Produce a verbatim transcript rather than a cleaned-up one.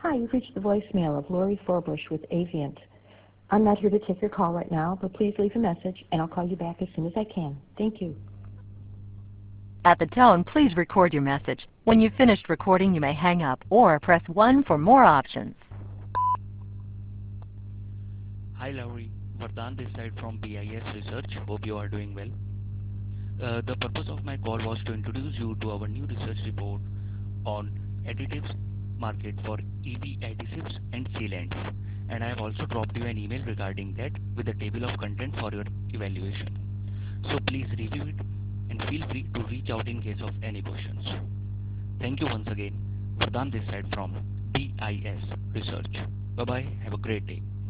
Hi, you've reached the voicemail of Lori Forbush with Avient. I'm not here to take your call right now, but please leave a message and I'll call you back as soon as I can. Thank you. At the tone, please record your message. When you've finished recording, you may hang up or press one for more options. Hi Lowry, Vardhan this side from B I S Research. Hope you are doing well. Uh, the purpose of my call was to introduce you to our new research report on additives market for E V adhesives and sealants. And I have also dropped you an email regarding that with a table of content for your evaluation. So please review it and feel free to reach out in case of any questions. Thank you once again. Vardhan this side from B I S Research. Bye bye. Have a great day.